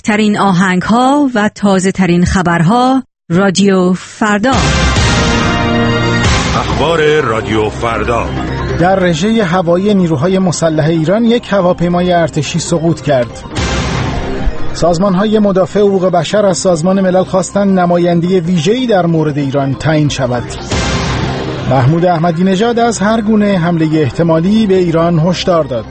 بهترین آهنگ‌ها و تازه‌ترین خبرها رادیو فردا. اخبار رادیو فردا. در رژه هوایی نیروهای مسلح ایران یک هواپیمای ارتشی سقوط کرد. سازمان‌های مدافع حقوق بشر از سازمان ملل خواستند نماینده ویژه‌ای در مورد ایران تعیین شود. محمود احمدی نژاد از هر گونه حمله احتمالی به ایران هشدار داد.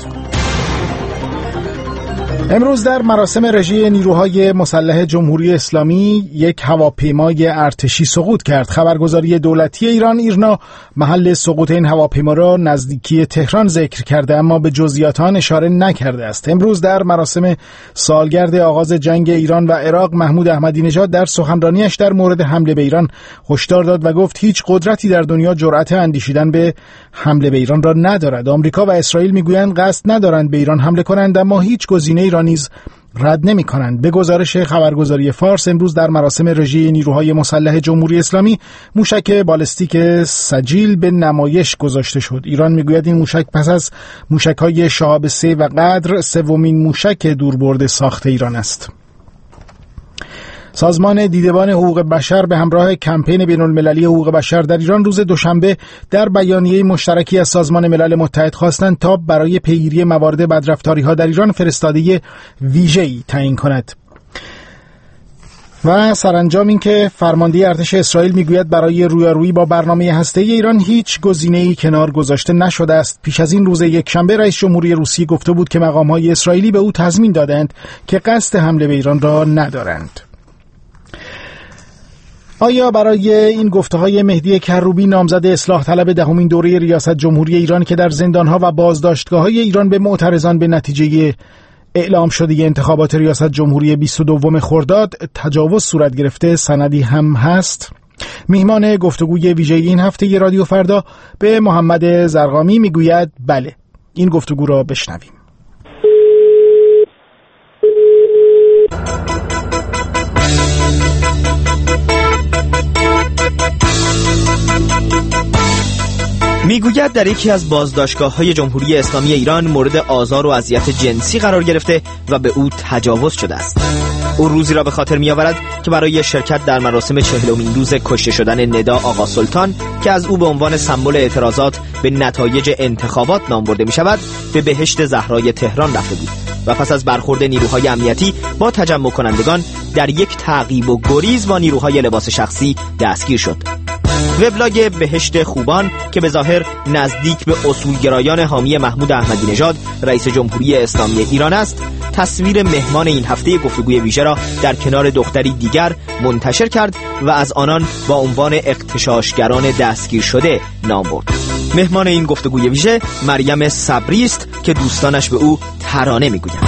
امروز در مراسم رژه نیروهای مسلح جمهوری اسلامی یک هواپیمای ارتشی سقوط کرد. خبرگزاری دولتی ایران ایرنا محل سقوط این هواپیما را نزدیکی تهران ذکر کرده، اما به جزئیات آن اشاره نکرده است. امروز در مراسم سالگرد آغاز جنگ ایران و عراق محمود احمدی نژاد در سخنرانیش در مورد حمله به ایران هشدار داد و گفت هیچ قدرتی در دنیا جرأت اندیشیدن به حمله به ایران را ندارد. آمریکا و اسرائیل میگویند قصد ندارند به ایران حمله کنند، اما هیچ گزینه‌ای را نیز رد نمی کنند. به گزارش خبرگزاری فارس امروز در مراسم رژه نیروهای مسلح جمهوری اسلامی موشک بالستیک سجیل به نمایش گذاشته شد. ایران میگوید این موشک پس از موشک‌های شهاب 3 و قدر سومین موشک دوربرد ساخت ایران است. سازمان دیدبان حقوق بشر به همراه کمپین بین‌المللی حقوق بشر در ایران روز دوشنبه در بیانیه مشترکی از سازمان ملل متحد خواستند تا برای پیگیری موارد بدرفتاری‌ها در ایران فرستاده ویژه‌ای تعیین کند. و سرانجام این که فرمانده ارتش اسرائیل میگوید برای رویارویی با برنامه هسته‌ای ایران هیچ گزینه‌ای کنار گذاشته نشده است. پیش از این روز یکشنبه رئیس جمهوری روسیه گفته بود که مقام‌های اسرائیلی به او تضمین دادند که قصد حمله به ایران را ندارند. آیا برای این گفته‌های مهدی کروبی نامزد اصلاح طلب دهمین دوره ریاست جمهوری ایران که در زندان‌ها و بازداشتگاه‌های ایران به معترضان به نتیجه اعلام شده انتخابات ریاست جمهوری 22 خرداد تجاوز صورت گرفته سندی هم هست؟ میهمان گفتگوی ویژه این هفته رادیو فردا به محمد زرقامی میگوید بله. این گفتگو را بشنویم. میگوید در یکی از بازداشتگاه‌های جمهوری اسلامی ایران مورد آزار و اذیت جنسی قرار گرفته و به او تجاوز شده است. او روزی را به خاطر می‌آورد که برای شرکت در مراسم 40مین روز کشته شدن ندا آقا سلطان که از او به عنوان سمبل اعتراضات به نتایج انتخابات نام برده می‌شود، به بهشت زهرای تهران رفته بود و پس از برخورد نیروهای امنیتی با تجمع کنندگان در یک تعقیب و گریز با نیروهای لباس شخصی دستگیر شد. وبلاگ بهشت خوبان که به ظاهر نزدیک به اصولگرایان حامی محمود احمدی نژاد رئیس جمهوری اسلامی ایران است، تصویر مهمان این هفته گفتگوی ویژه را در کنار دختری دیگر منتشر کرد و از آنان با عنوان اغتشاشگران دستگیر شده نام برد. مهمان این گفتگوی ویژه مریم صبری است که دوستانش به او ترانه میگویند.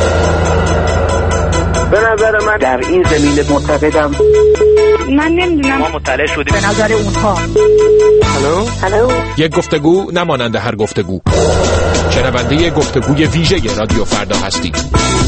به نظر من در این زمینه معتقدم، من نمیدونم، ما مطلع شدیم به نظر اونها. هلو یک گفتگو نمانند هر گفتگو. شنونده گفتگوی ویژه رادیو فردا هستید.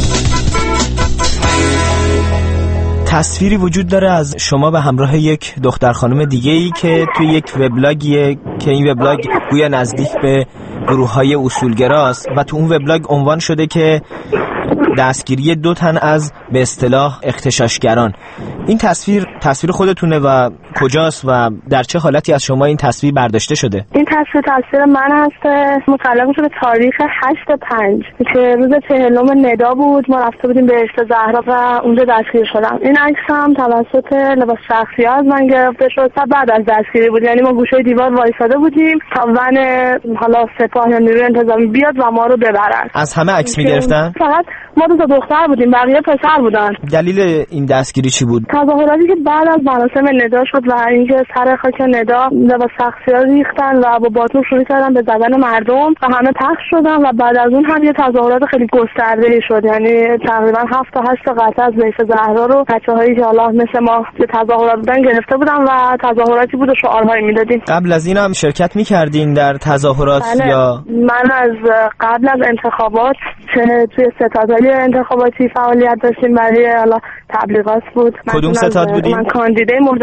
تصویری وجود داره از شما به همراه یک دختر خانم دیگه‌ای که توی یک وبلاگیه که این وبلاگ گویا نزدیک به گروه‌های اصولگراست و تو اون وبلاگ عنوان شده که دستگیری 2 تن از به اصطلاح اغتشاشگران. این تصویر خودتونه و کجاست و در چه حالتی از شما این تصویر برداشته شده؟ این تصویر من هست، متعلق شده تاریخ 8/5 که روز 40 ندا بود. ما رفته بودیم به بهشت زهرا و اونجا دستگیر شدم. این عکس هم توسط لباس شخصی از من گرفته شد. بعد از دستگیری بود، یعنی ما گوشه دیوار وایساده بودیم تا ون حالا سپاه یا نیروی انتظامی بیاد و ما رو ببرن. از همه عکس می‌گرفتن؟ فقط ما 2 دختر بودیم، بقیه پسر بودن. دلیل این دستگیری چی بود؟ تظاهراتی که بعد از مراسم ندا شد و اینکه سر خاک ندا لباس شخصی‌ها ریختن و با باتون شروع کردن به زدن مردم و همه پخش شدن و بعد از اون هم یه تظاهرات خیلی گسترده‌ای شد. یعنی تقریبا 7 تا 8 قطعه از بهشت زهرا رو بچه‌هایی که حالا مثل ما که تظاهرات بودن گرفته بودن و تظاهراتی بود و شعارهایی میدادیم. قبل از این هم شرکت می‌کردین در تظاهرات؟ بله. یا من از قبل از انتخابات که توی ستادهای انتخاباتی فعالیت داشتیم برای حالا تبلیغات بود. کدوم ستاد بودین؟ من کاندیدای مورد نظرم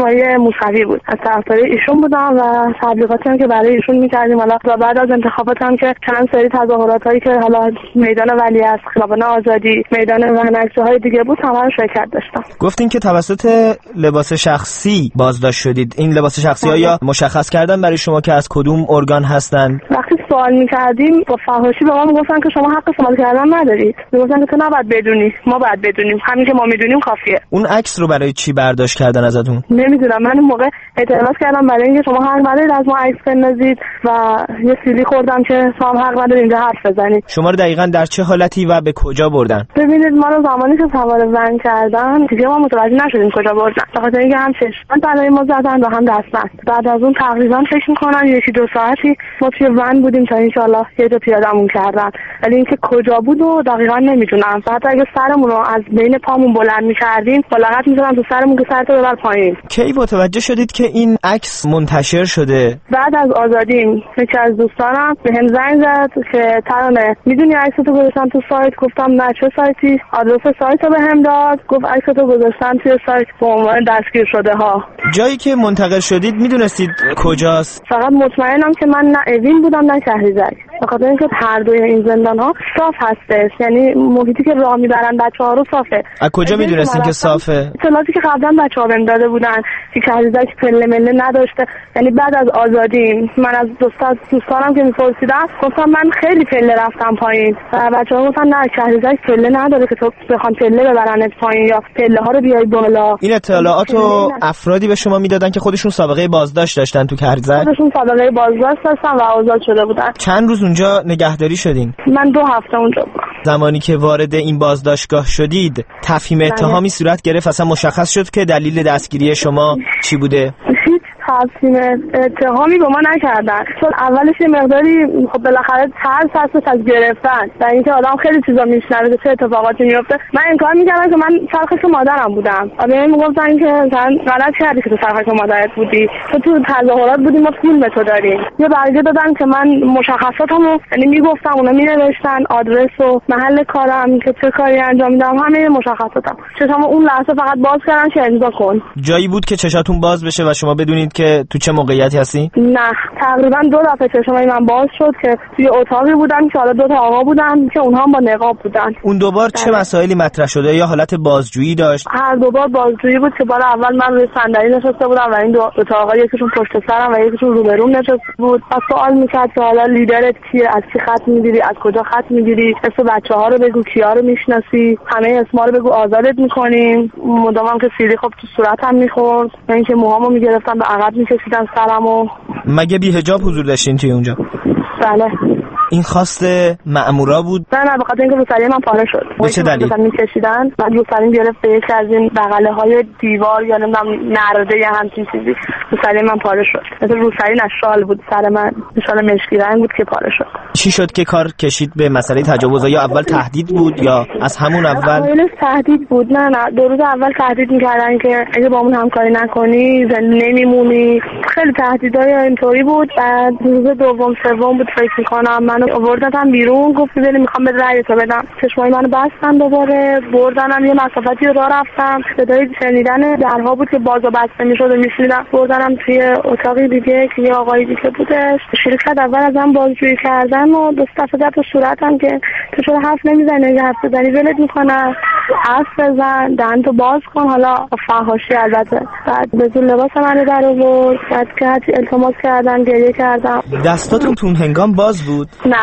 آقای موسوی بود. از طرفدارای ایشون بودم و تبلیغاتی هم که برای ایشون می‌کردیم. حالا بعد از انتخابات هم که چند سری تظاهراتایی که حالا میدان ولیعصر، خیابان آزادی، میدان ونکجاهای دیگه بود، همه شرکت داشتم. گفتین که توسط لباس شخصی بازداشت شدید. این لباس شخصی‌ها یا مشخص کردن برای شما که از کدوم ارگان هستن؟ وقتی سوال می‌کردیم با فحاشی به ما میگفتن که شما حق سوال کردن ندارید. میگفتن که تو نباید بدونی، ما باید بدونیم. همین که ما میدونیم کافیه. اون عکس رو برای چی برداشت کردن ازتون؟ نمیدونم. من اون موقع اعتراض کردم برای اینکه شما حق ندارید از ما عکس بندازید و یه سیلی خوردم که شما حق ندارید اینجا حرف بزنید. شما رو دقیقاً در چه حالتی و به کجا بردن؟ ببینید ما رو زمانی که سوار ون کردن دیگه ما متوجه نشدیم کجا بردن. به خاطر اینکه هم چشمن برای ما زدن و هم دستبند. بعد از اون تقریبا فکر می‌کنم 1-2 ساعتی ما توی ون بودیم تا ان شاءالله یه جا پیاده‌مون کردن. ولی اینکه کجا بود و دقیقاً نمیدونم. فقط اگه سرمون رو از بین پامون بلند می‌کردیم با لغت می‌زدن تو سرمون که سرتو ببر پایین. کی متوجه شدید که این عکس منتشر شده؟ بعد از آزادیم یکی از دوستانم بهم زنگ زد که ترانه میدونی عکستو گذاشتم تو سایت. گفتم نه چه سایتی؟ آدرس سایت رو بهم داد. گفت عکستو گذاشتم توی سایت به عنوان دستگیر شده ها. جایی که منتقل شدید میدونستید کجاست؟ فقط مطمئنم که من نه اوین بودم نه شهریزک. به خاطر اینکه هر دوی این زندان ها صاف هستش، یعنی محیطی که راه میبرن بچه‌ها رو صافه. از کجا میدونستین که صافه؟ اطلاعاتی که قبلا بچه‌ها بهم داده بودن که شهریزک پله مله نداشته. یعنی بعد از آزادی من از دوستانم که میپرسیدم گفتم من خیلی پله رفتم پایین و بچه‌ها گفتن نه شهریزک پله نداره که تو بخوام پله ببرنت پایین یا پله ها رو بیای بالا. این اطلاعاتو افرادی به شما میدادن که خودشون سابقه بازداشت داشتن تو شهریزک؟ خودشون سابقه بازداشت داشتن و آزاد شده بودن. چند روز اونجا نگهداری شدین؟ من 2 هفته اونجا بودم. زمانی که وارد این بازداشتگاه شدید تفهیم اتهامی صورت گرفت، اصلا مشخص شد که دلیل دستگیری شما چی بوده؟ هیچ تفهیم اتهامی به ما نکردن، چون اولش یه مقداری خب بالاخره ترس هستش از گرفتن و اینکه آدم خیلی چیزا میشنوه چه اتفاقاتی میفته. من انکار میکردم که من سرخوش مادرم بودم. بهم میگفتن که مثلا غلط کردی که تو سرخوش مادرت بودی، تو تظاهرات بودی، ما پول به تو داریم. یه برگه دادن که من مشخصاتمو یعنی میگفتم، اونا مینوشتن آدرس و محل کارم که چه کاری انجام میدم، همه مشخصاتم. چشام اون لحظه فقط باز کردن که امضا کن. جایی بود که چشاتون باز بشه و شما بدونید که تو چه موقعیتی هستی؟ نه، تقریبا 2 دفعه چشمای من باز شد که توی اتاقی بودم که حالا 2 تا آقا بودن که اونها هم با نقاب بودن. اون دوبار چه مسائلی مطرح شده یا حالت بازجویی داشت؟ هر دوبار بازجویی بود که بار اول من روی صندلی نشسته بودم و این 2 تا آقا یکیشون پشت سرم و یکیشون روبروم نشسته بود. پس سوال میکرد که حالا لیدرت کیه، از کی خط میگیری، از کجا خط میگیری، اسم بچه‌ها رو بگو، کیا رو میشناسی، همه اسما رو بگو آزادت میکنیم. مدامم که سیلی خب تو صورتم میخورد، اینکه موهامو میگرفتن به عقب میکشیدن سرمو. مگه بی حجاب حضور داشتین توی اونجا؟ بله. این خواست مأمورا بود؟ نه به خاطر اینکه روسری من پاره شد. به چه دلیل؟ می‌کشیدن بعد روسری گرفت به یکی از این بغله‌های دیوار یا نمیدونم نرده یا همچین چیزی. روسری من پاره شد. مثلا روسری نشال بود سر من، شال مشکی رنگ بود که پاره شد. چی شد که کار کشید به مسئله تجاوز؟ یا اول تهدید بود یا از همون اول؟ اولش تهدید بود. نه 2 روز اول تهدید می‌کردن که اگه با اون همکاری نکنی نمیمونی. خیلی تهدیدای اینطوری بود. بعد روز دوم سوم بود فکر می‌کنم منو آوردن بیرون، گفت ببین میخوام به رأی تو بدم. چشمای منو بستن دوباره، بردنم یه مسافتی راه رفتم، صدای شنیدن درها بود که باز و بسته میشد و میشنیدم. بردنم توی اتاقی دیگه که یه آقای دیگه بودش. شرکت اول ازم بازجویی کردن و دست زد تو صورتم که تو چرا حرف نمیزنی، اگه حرف بزنی ولت میکنن، حرف بزن، دهنتو باز کن. حالا فحاشی البته. بعد به زور لباس منو در آورد، بعد که هرچی التماس کردن گریه کردم. دستاتون تو هنگام باز بود؟ نه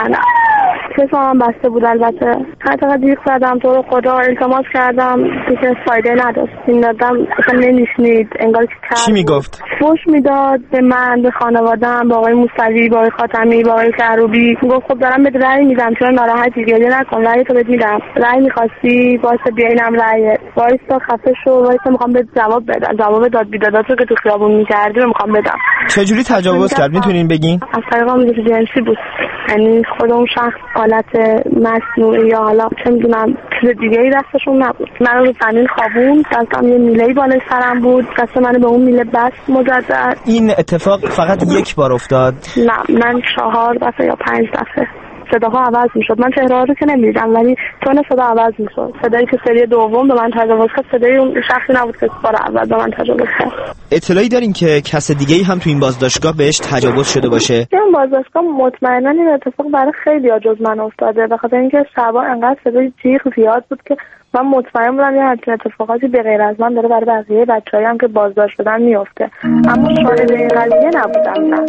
چشمم بسته بود. البته حتی دیگه زدم تو رو خدا، التماس کردم که فایده نداشت. این دادم اصلا نمیشنید، انگار که کرد. چی میگفت؟ فحش میداد به من، به خانواده‌ام، با آقای موسوی، با آقای خاتمی، با آقای کروبی. میگفت خب دارم بهت رأی میدم، چرا ناراحتی؟ گریه نکن، رأی تو بهت میدم. رأی می‌خواستی واسه بیاینم رأی، وایسا خفه شو، وایسا میخوام بهت جواب بدم. جواب داد بیداداتو که تو خیابون می‌کردی میخوام بدم. چجوری تجاوز کرد میتونین بگین؟ از طریق آموزش جنسی بود. یعنی خود اون شخص حالت مصنوعی یا حالا چه میدونم چیز دیگه ای دستشون نبود. من رو زمین خوابون، دستم یه میله‌ای بالای سرم بود، دست منو به اون میله بست مجدد. این اتفاق فقط یک بار افتاد؟ نه من 4 دفعه یا 5 دفعه. صداها عوض میشد. من چهره رو که نمیدیدم ولی تون صدا عوض میشد. صدایی که سری دوم به من تجاوز کرد صدای اون شخصی نبود که بار اول به من تجاوز کرد. اطلاعی دارین که کس دیگه‌ای هم تو این بازداشتگاه بهش تجاوز شده باشه؟ این بازداشتگاه مطمئنا این اتفاق برای خیلی‌ها جز من افتاده، به خاطر اینکه شبا انقدر صدای جیغ زیاد بود که من مطمئن بودم یه همچین اتفاقاتی به غیر از من داره برای بقیه بچه‌ای هم که بازداشت شدن میفته، اما شاهد این قضیه نبودم. نه.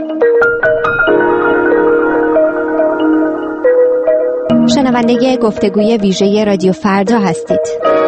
شنونده گفتگوی ویژه رادیو فردا هستید.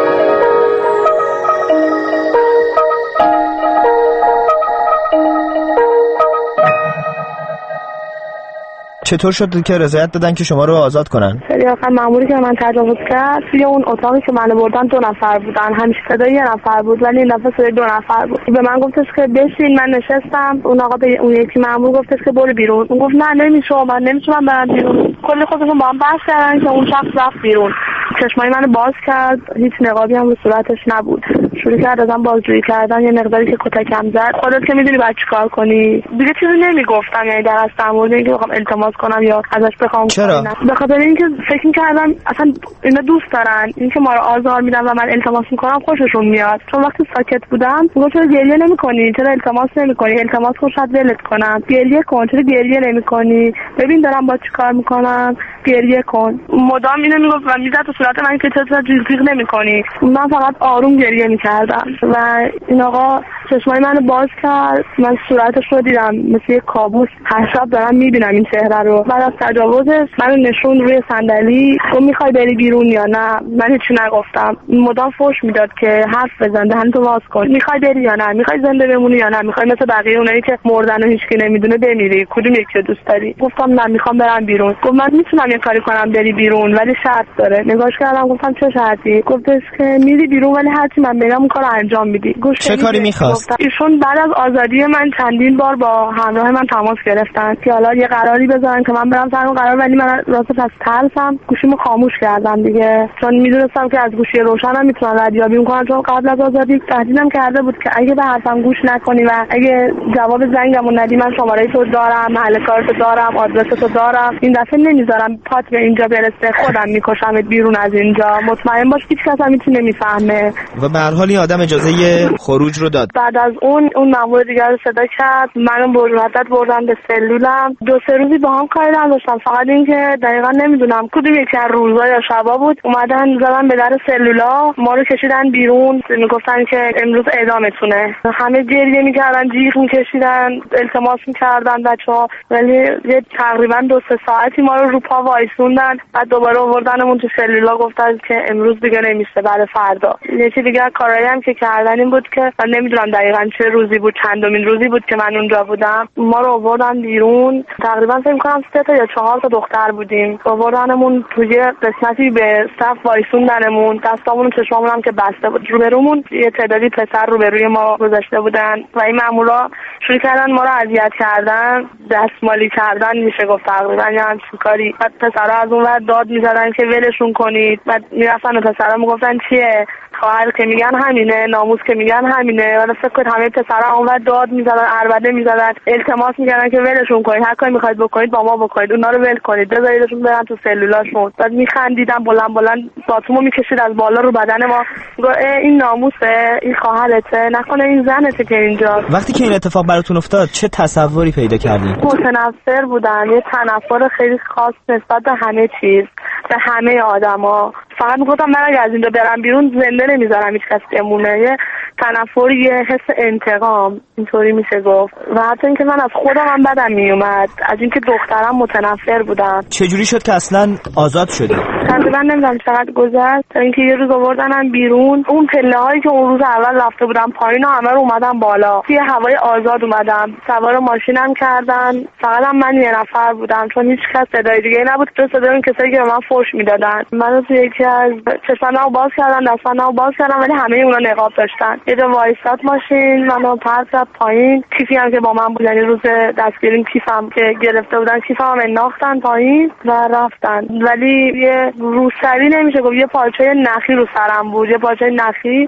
چطور شد که رضایت دادن که شما رو آزاد کنن؟ سری آخر مأموری که من تجاوز کرد توی اون اتاقی که منو بردن 2 نفر بودن، همیشه صدای 1 نفر بود ولی این دفعه صدای 2 نفر بود. به من گفتش که بشین، من نشستم. اون آقا به اون یکی مأمور گفتش که برو بیرون. اون گفت نه نمیشه، من نمیتونم برم بیرون. کلی خودشون با هم بحث کردن که اون شخص رفت بیرون. چشمای منو باز کرد، هیچ نقابی هم رو صورتش نبود. شروع کرد ازم بازجویی کردن، یه مقداری که کتکم زد. خودت که میدونی بعد چیکار کنی. دیگه چیزی نمیگفتم، یعنی در اصل مورد اینکه بخوام التماس کنم یا ازش بخوام. چرا؟ به خاطر اینکه فکر می‌کردم اصلا اینا دوست دارن، اینکه ما رو آزار میدن و من التماس میکنم خوششون میاد. چون وقتی ساکت بودم میگم چرا گریه نمی‌کنی؟ چرا التماس نمی‌کنی؟ التماس کن شاید ولت کنم. گریه کن، چرا گریه نمی‌کنی؟ ببین دارم با چیکار میکنم، گریه کن. مدام اینو میگفت و میزد تو صورت من که چرا جیغ نمی‌کنی. من فقط آروم گریه می‌کردم و این آقا چشمای منو باز کرد. من صورتش رو دیدم مثل یک کابوس. هر شب دارم میبینم این چهره رو. بعد از تجاوزش منو نشون روی صندلی، تو میخوای بری بیرون یا نه؟ من هیچی نگفتم. مدام فحش میداد که حرف بزن، دهن تو باز کن. میخوای بری یا نه؟ میخوای زنده بمونی یا نه؟ میخوای مثل بقیه اونایی که مردن و هیچکی نمیدونه بمیری؟ کدوم یکی رو دوست داری؟ گفتم نه میخوام برم بیرون. گفت من میتونم یه کاری کنم بری بیرون ولی شرط داره. نگاش کردم گفتم چه شرطی؟ گفتش که میری بیرون ولی هرچی من بگم اون کارو انجام میدی. چه کاری میخواست؟ ایشون بعد از آزادی من چندین بار با همراه من تماس گرفتن که حالا یه قراری بذارن که من برم سر اون قرار، ولی من راستش از ترسم گوشیمو خاموش کردم دیگه، چون میدونستم که از گوشی روشنم میتونن ردیابی میکنن. چون قبل از آزادی تهدیدم کرده بود که اگه به حرفم گوش نکنی و اگه جواب زنگمو ندی من شماره تو دارم، محل کارتو دارم، آدرستو دارم، این دفعه نمیذارم پات به اینجا برسه، خودم میکشمت بیرون از اینجا. مطمئن باش هیچ کس هم هیچی نمیفهمه. و به هر حال این آدم اجازه خروج رو داد. بعد از اون مأمور دیگر رو صدا کرد، منو بردن بردن به سلولم. 2-3 روزی با هم کاری نداشتم، فقط اینکه دقیقاً نمیدونم کدوم یکی از روزا یا شبا بود اومدن زدن به در سلولا، ما رو کشیدن بیرون، میگفتن که امروز اعدامتونه. همه گریه میکردن، جیغ میکشیدن، التماس میکردن بچه‌ها، ولی یه تقریبا 2-3 ساعتی ما رو پا وایسوندن. بعد دوباره آوردنمون تو سلولا، گفتن که امروز دیگه نمیشه، بعد فردا. یکی دیگه کارایی هم که کردن این بود که من نمیدونم دقیقاً چه روزی بود، چندمین روزی بود که من اونجا بودم، ما رو آوردن بیرون. تقریبا فکر کنم 3 تا یا 4 تا دختر بودیم. آوردنمون توی قسمتی به صف وایسوندنمون، دستامون و چشمامون هم که بسته بود. روبرومون یه تعدادی پسر روبروی ما گذاشته بودن و این مامورا شروع کردن ما رو اذیت کردن، دستمالی کردن میشه گفت تقریبا، یا همچین کاری. بعد پسرا از اون ور داد میزدن که ولشون کنید. بعد میرفتن و پسرا میگفتن چیه؟ خواهر که میگن همینه، ناموس که میگن همینه. ولی فکر کنید همه پسرا اونور داد میزدن، عربده میزدن، التماس میکردن که ولشون کنید، هر کاری میخواید بکنید با ما بکنید، اونا رو ول کنید، بذاریدشون برن تو سلولاشون. بعد میخندیدن بلند بلند، باتومو میکشید از بالا رو بدن ما، گفت این ناموسه، این خواهرته، نکنه این زنته که اینجا. وقتی که این اتفاق براتون افتاد چه تصوری پیدا کردین؟ متنفر بودم، یه تنفر خیلی خاص نسبت به همه چیز، به همه آدما. فقط میگفتم من اگه از اینجا برم بیرون زنده نمیذارم هیچ کس بمونه. یه تنفر، یه حس انتقام، اینطوری میشه گفت. و حتی اینکه من از خودم هم بدم میومد، از اینکه دخترم متنفر بودم. چجوری شد که اصلا آزاد شدی؟ تقریبا نمیدونم چقدر گذشت تا اینکه یه روز آوردنم بیرون. اون پله هایی که اون روز اول رفته بودم پایین و همه رو اومدم بالا، توی هوای آزاد اومدم، سوار ماشینم کردن. فقط هم من یه نفر بودم، چون هیچ کس صدای دیگه نبود جز صدای اون کسایی که به من فحش میدادن. منو توی یکی از چشمانمو باز کردن، دستانمو باز کردن، ولی همه اونا نقاب داشتن. یه جا وایساد ماشین، منو پرت زد پایین. کیفی هم که با من بود، یعنی روز دستگیریم کیفم که گرفته بودن، کیفم انداختن پایین و رفتن. ولی یه روسری نمیشه گفت، یه پارچه نخی رو سرم بود، یه پارچه نخی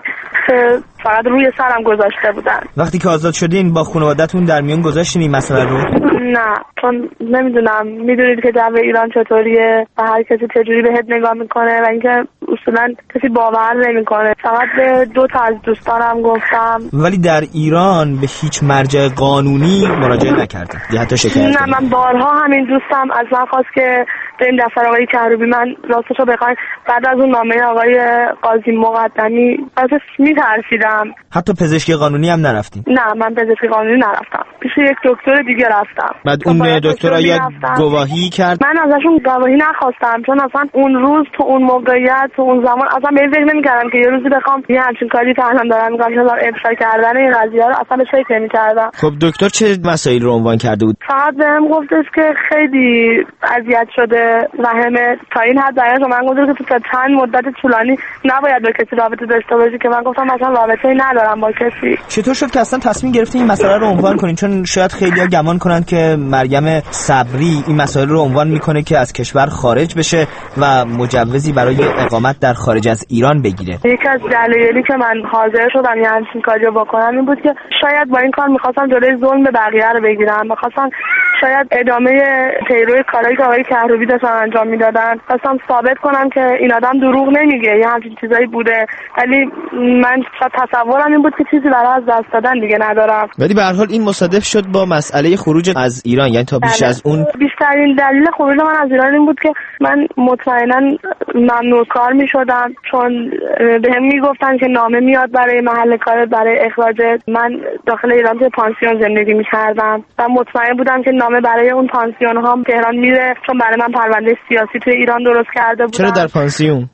که فقط روی سرم گذاشته بودن. وقتی که آزاد شدین با خانواده‌تون در میون گذاشتین این مسئله رو؟ نه، چون نمیدونم، میدونید که جو ایران چطوریه و هر کسی چجوری بهت نگاه میکنه و اینکه اصولا کسی باور نمیکنه. فقط به 2 تا از دوستانم گفتم. ولی در ایران به هیچ مرجع قانونی مراجعه نکردید یا حتی شکایت؟ نه، من بارها همین دوستم از من خواست که بریم دفتر آقای کهروبی. من راستشو بخواید بعد از اون نامه آقای قاضی مقدمی ازش میترسیدم. حتی پزشکی قانونی هم نرفتین؟ نه، من پزشکی قانونی نرفتم، پیش یک دکتر دیگه رفتم. بعد اون دکتر آیا گواهی کرد؟ من ازشون گواهی نخواستم، چون اصلا اون روز تو اون موقعیت تو اون زمان اصلا به فکر نمی‌کردم که یه روزی بخوام یه همچین کاری الان دارم می‌کنم، چون افشا کردن این قضیه رو اصلا به فکر نمی‌کردم. خب دکتر چه مسائلی رو عنوان کرده بود؟ فقط بهم گفتش که خیلی اذیت شده و همه تا این حد درش من گفتم که تو چند مدت طولانی نباید با کسی رابطه داشته باشی، که من گفتم اصلا رابطه‌ای ندارم با کسی. چطور شد که اصلا تصمیم گرفتین این مسئله رو عنوان کنین؟ چون شاید خیلی‌ها گمان کنن که مریم صبری این مسائل رو عنوان میکنه که از کشور خارج بشه و مجوزی برای اقامت در خارج از ایران بگیره. یکی از دلایلی که من حاضر شدم یه همچین کاری رو بکنم این بود که شاید با این کار میخواستم جلوی ظلم به بقیه رو بگیرم، میخواستم شاید ادامه پیروی کارهایی که آقای کهروبی داشتن انجام میدادن، خواستم ثابت کنم که این آدم دروغ نمیگه، یه همچین چیزایی بوده. ولی من شاید تصورم این بود که چیزی برای از دست دادن دیگه ندارم. ولی به هر حال این مصادف شد با مسئله خروج از ایران، یعنی تا بیش از اون بیشترین دلیل خروج من از ایران این بود که من مطمئنا ممنوع کار میشدم، چون بهم میگفتن که نامه میاد برای محل کار برای اخراجت. من داخل ایران توی پانسیون زندگی میکردم و مطمئن بودم که نامه برای اون پانسیون ها تهران میره، چون برای من پرونده سیاسی توی ایران درست کرده بودن. چرا در پانسیون؟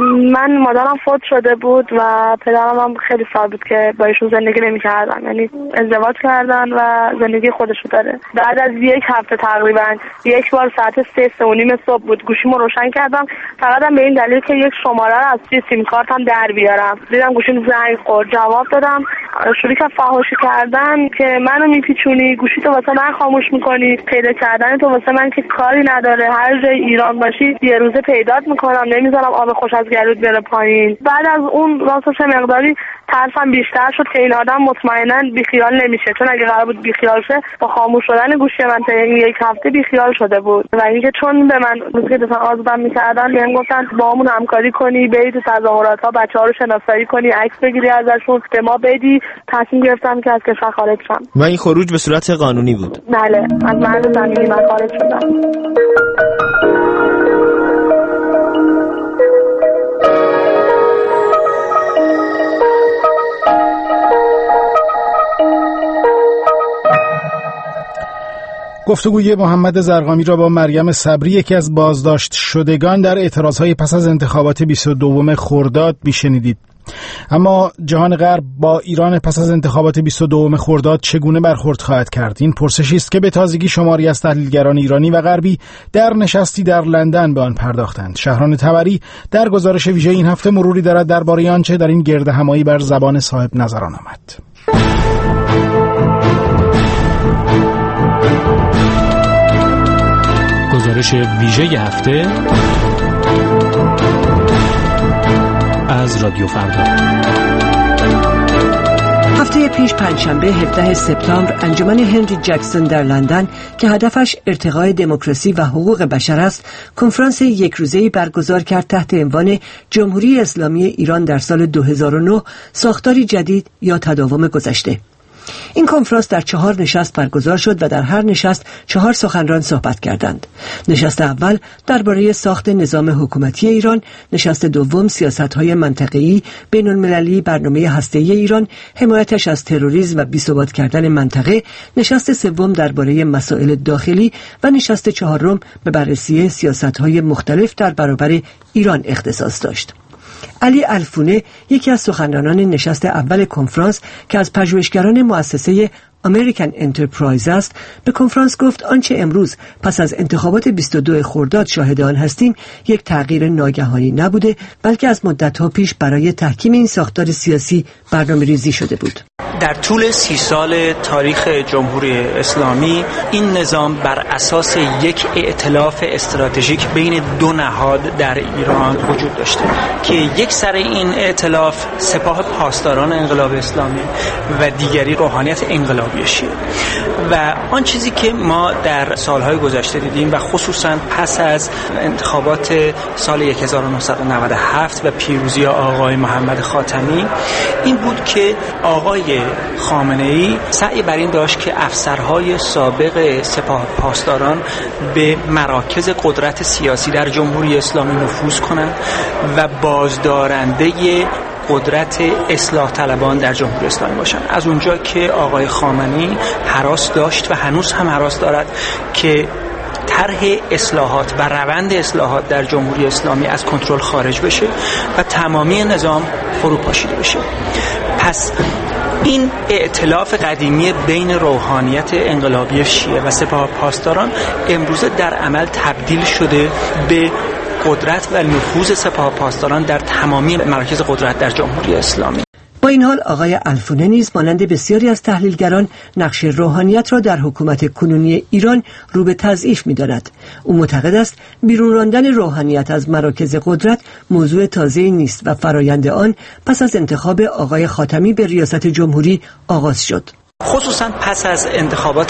من مادرم فوت شده بود و پدرم هم خیلی سال بود که با ایشون زندگی نمی‌کردن، یعنی ازدواج کردن و زندگی خودشو داره. بعد از 1 هفته تقریبا یک بار ساعت 3:30 صبح بود گوشیمو روشن کردم، فقط به این دلیل که یک شماره رو از سیم کارتم در بیارم. دیدم گوشیم زنگ خورد، جواب دادم. شروع کردم فحاشی کردن که منو میپیچونی، گوشیتو واسه من خاموش میکنی، پیدا کردن تو واسه من که کاری نداره، هر جای ایران باشی یه روزه پیدات میکنم، نمیذارم آب خوش از گلوت بره پایین. بعد از اون راستش مقداری ترسم بیشتر شد که این آدم مطمئنا بیخیال نمیشه، چون اگه قرار بود بیخیال شه با خاموش شدن گوشی من تا 1 هفته بیخیال شده بود. و اینکه چون به من روزی که داشتن آزادم میکردن بهم گفتن با همون همکاری کنی، بری تو تظاهرات ها بچه‌ها رو شناسایی کنی، عکس بگیری ازشون، به ما بدی. تصمیم گرفتم که از کشور خارج شم. و این خروج به صورت قانونی بود؟ بله، از مرز زمینی من خارج شدم. گفتگوی محمد زرقامی را با مریم صبری، یکی از بازداشت شدگان در اعتراضهای پس از انتخابات 22 خرداد میشنیدید. اما جهان غرب با ایران پس از انتخابات 22 خرداد چگونه برخورد خواهد کرد؟ این پرسشی است که به تازگی شماری از تحلیلگران ایرانی و غربی در نشستی در لندن به آن پرداختند. شهران طبری در گزارش ویژه این هفته مروری دارد درباره آنچه در این گردهمایی بر زبان صاحب نظران آمد. گزارش ویژه هفته از رادیو فردا. هفته پیش پنجشنبه 17 سپتامبر انجمن هنری جکسون در لندن که هدفش ارتقای دموکراسی و حقوق بشر است، کنفرانس 1 روزه‌ای برگزار کرد تحت عنوان جمهوری اسلامی ایران در سال 2009 ساختاری جدید یا تداوم گذشته. این کنفرانس در 4 نشست برگزار شد و در هر نشست 4 سخنران صحبت کردند. نشست اول درباره ساخت نظام حکومتی ایران، نشست دوم سیاست‌های منطقه‌ای، بین‌المللی، برنامه هسته‌ای ایران، حمایتش از تروریسم و بی‌ثبات کردن منطقه، نشست سوم درباره مسائل داخلی و نشست چهارم به بررسی سیاست‌های مختلف در برابر ایران اختصاص داشت. علی الفونه، یکی از سخنرانان نشست اول کنفرانس که از پژوهشگران مؤسسه امریکن انترپرایز است، به کنفرانس گفت آنچه امروز پس از انتخابات 22 خرداد شاهد آن هستیم یک تغییر ناگهانی نبوده، بلکه از مدت‌ها پیش برای تحکیم این ساختار سیاسی برنامه‌ریزی شده بود. در طول 30 سال تاریخ جمهوری اسلامی این نظام بر اساس یک ائتلاف استراتژیک بین دو نهاد در ایران وجود داشته که یک سر این ائتلاف سپاه پاسداران انقلاب اسلامی و دیگری روحانیت انقلابی شیعه. و آن چیزی که ما در سالهای گذشته دیدیم و خصوصا پس از انتخابات سال 1997 و پیروزی آقای محمد خاتمی این بود که آقای خامنه‌ای سعی بر این داشت که افسرهای سابق سپاه پاسداران به مراکز قدرت سیاسی در جمهوری اسلامی نفوذ کنند و بازدارنده قدرت اصلاح طلبان در جمهوری اسلامی باشند. از اونجا که آقای خامنه‌ای هراس داشت و هنوز هم هراس دارد که طرح اصلاحات و روند اصلاحات در جمهوری اسلامی از کنترل خارج بشه و تمامی نظام فروپاشیده بشه. پس این ائتلاف قدیمی بین روحانیت انقلابی شیعه و سپاه پاسداران امروزه در عمل تبدیل شده به قدرت و نفوذ سپاه پاسداران در تمامی مراکز قدرت در جمهوری اسلامی. با این حال آقای الفونه نیز مانند بسیاری از تحلیلگران نقش روحانیت را در حکومت کنونی ایران رو به تضعیف می‌داند. او معتقد است بیرون راندن روحانیت از مراکز قدرت موضوع تازه‌ای نیست و فرایند آن پس از انتخاب آقای خاتمی به ریاست جمهوری آغاز شد. خصوصا پس از انتخابات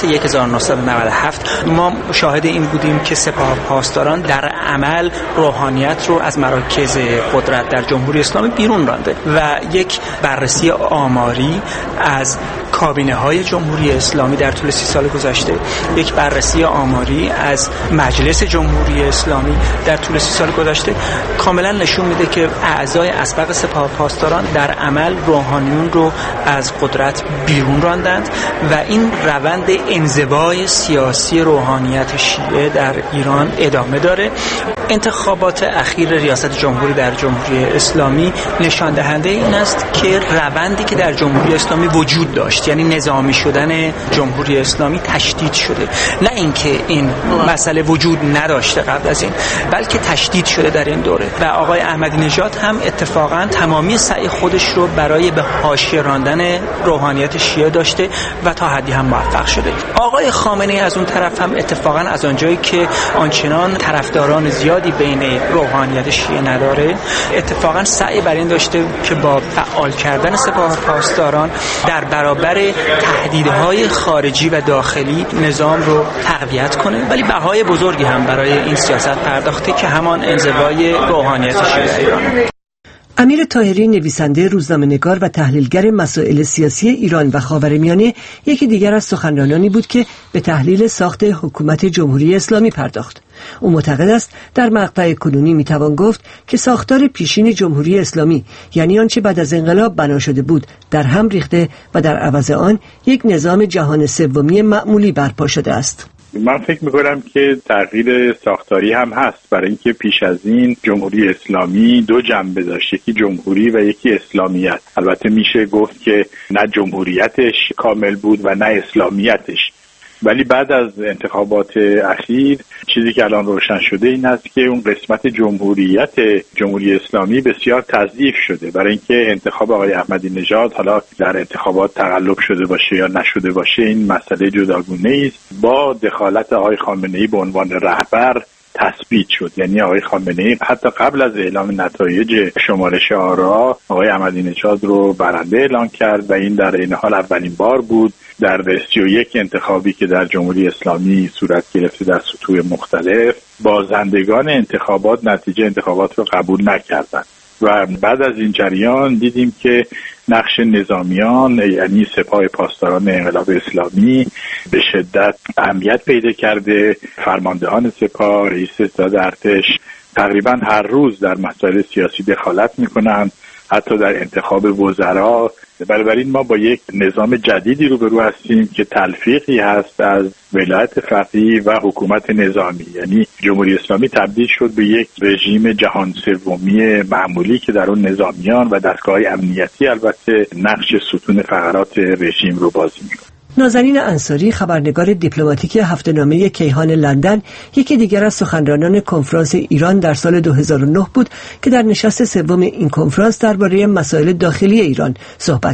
1997 ما شاهد این بودیم که سپاه پاسداران در عمل روحانیت رو از مراکز قدرت در جمهوری اسلامی بیرون رانده و یک بررسی آماری از کابینه‌های جمهوری اسلامی در طول 30 سال گذشته، یک بررسی آماری از مجلس جمهوری اسلامی در طول 30 سال گذشته کاملا نشون میده که اعضای اسبق سپاه پاسداران در عمل روحانیون رو از قدرت بیرون راندند و این روند انزوای سیاسی روحانیت شیعه در ایران ادامه داره. انتخابات اخیر ریاست جمهوری در جمهوری اسلامی نشان دهنده این است که روندی که در جمهوری اسلامی وجود داشت، یعنی نظامی شدن جمهوری اسلامی، تشدید شده. نه اینکه این مسئله وجود نداشته قبل از این، بلکه تشدید شده در این دوره و آقای احمدی نژاد هم اتفاقا تمامی سعی خودش رو برای به حاشیه راندن روحانیت شیعه داشته و تا حدی هم موفق شده. آقای خامنه‌ای از اون طرف هم اتفاقا از آنجایی که آنچنان طرفداران زیادی بین روحانیت شیعه نداره، اتفاقا سعی بر این داشته که با فعال کردن سپاه پاسداران در برابر تهدیدهای خارجی و داخلی نظام رو تقویت کنه، ولی بهای بزرگی هم برای این سیاست پرداخته که همان انزوای روحانیت شیعه ایرانه. امیر طاهری، نویسنده، روزنامه‌نگار و تحلیلگر مسائل سیاسی ایران و خاورمیانه، یکی دیگر از سخنرانانی بود که به تحلیل ساخت حکومت جمهوری اسلامی پرداخت. او معتقد است در مقطع کنونی میتوان گفت که ساختار پیشین جمهوری اسلامی، یعنی آنچه بعد از انقلاب بنا شده بود، در هم ریخته و در عوض آن یک نظام جهان سومی معمولی برپا شده است. من فکر میکنم که تغییر ساختاری هم هست، برای اینکه پیش از این جمهوری اسلامی دو جنبه داشت، یکی جمهوری و یکی اسلامیت. البته میشه گفت که نه جمهوریتش کامل بود و نه اسلامیتش، ولی بعد از انتخابات اخیر چیزی که الان روشن شده این است که اون قسمت جمهوریت جمهوری اسلامی بسیار تضعیف شده، برای اینکه انتخاب آقای احمدی نژاد حالا در انتخابات تقلب شده باشه یا نشده باشه این مسئله جداگونه است، با دخالت آقای خامنه‌ای به عنوان رهبر تثبیت شد. یعنی آقای خامنه‌ای حتی قبل از اعلام نتایج شمارش آرا آقای احمدی نژاد رو برنده اعلام کرد و این در این حال اولین بار بود در 31 انتخابی که در جمهوری اسلامی صورت گرفته در سطوح مختلف بازندگان انتخابات نتیجه انتخابات رو قبول نکردند و بعد از این جریان دیدیم که نقش نظامیان یعنی سپاه پاسداران انقلاب اسلامی به شدت اهمیت پیدا کرده. فرماندهان سپاه، رئیس ستاد ارتش تقریبا هر روز در مسائل سیاسی دخالت میکنند، حتی در انتخاب وزرا. بنابراین ما با یک نظام جدیدی روبرو هستیم که تلفیقی هست از ولایت فقیه و حکومت نظامی، یعنی جمهوری اسلامی تبدیل شد به یک رژیم جهان سومی معمولی که در اون نظامیان و دستگاه‌های امنیتی البته نقش ستون فقرات رژیم رو بازی می‌کنند. نازنین انصاری، خبرنگار دیپلماتیک هفته‌نامه کیهان لندن، یکی دیگر از سخنرانان کنفرانس ایران در سال 2009 بود که در نشست سوم این کنفرانس درباره مسائل داخلی ایران صحبت کرد.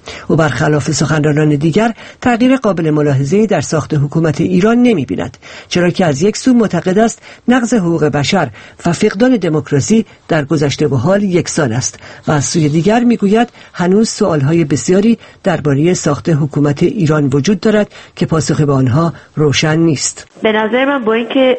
او برخلاف سخنرانان دیگر تغییر قابل ملاحظه‌ای در ساخت حکومت ایران نمی‌بیند، چرا که از یک سو معتقد است نقض حقوق بشر و فقدان دموکراسی در گذشته و حال یکسان است و از سوی دیگر می‌گوید هنوز سوال‌های بسیاری درباره ساخت حکومت ایران وجود دارد که پاسخ به آنها روشن نیست. به نظر من با اینکه